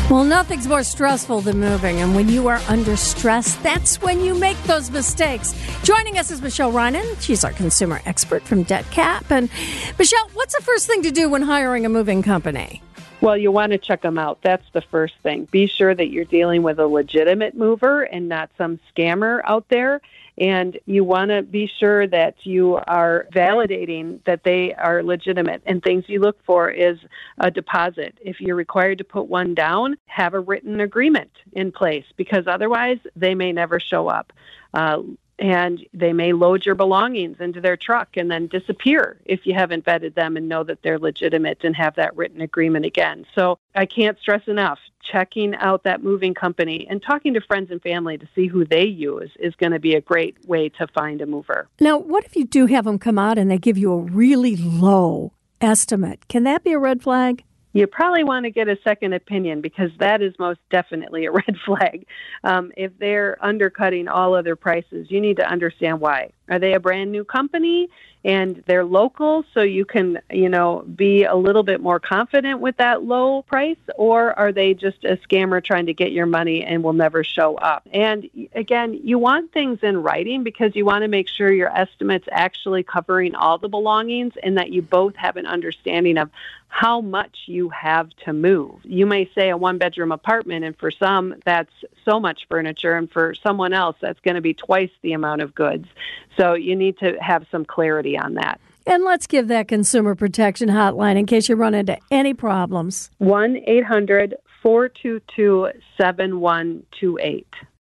Well, nothing's more stressful than moving, and when you are under stress, that's when you make those mistakes. Joining us is Michelle Reinen. She's our consumer expert from DebtCap. And Michelle, what's the first thing to do when hiring a moving company? Well, you want to check them out. That's the first thing. Be sure that you're dealing with a legitimate mover and not some scammer out there. And you want to be sure that you are validating that they are legitimate. And things you look for is a deposit. If you're required to put one down, have a written agreement in place, because otherwise they may never show up. And they may load your belongings into their truck and then disappear if you haven't vetted them and know that they're legitimate and have that written agreement again. So I can't stress enough, checking out that moving company and talking to friends and family to see who they use is going to be a great way to find a mover. Now, what if you do have them come out and they give you a really low estimate? Can that be a red flag? You probably want to get a second opinion, because that is most definitely a red flag. If they're undercutting all other prices, you need to understand why. Are they a brand new company and they're local, so you can, be a little bit more confident with that low price? Or are they just a scammer trying to get your money and will never show up? And again, you want things in writing, because you want to make sure your estimate's actually covering all the belongings and that you both have an understanding of how much you have to move. You may say a one-bedroom apartment, and for some, that's so much furniture, and for someone else, that's going to be twice the amount of goods. So you need to have some clarity on that. And let's give that consumer protection hotline in case you run into any problems. 1-800-422-7128.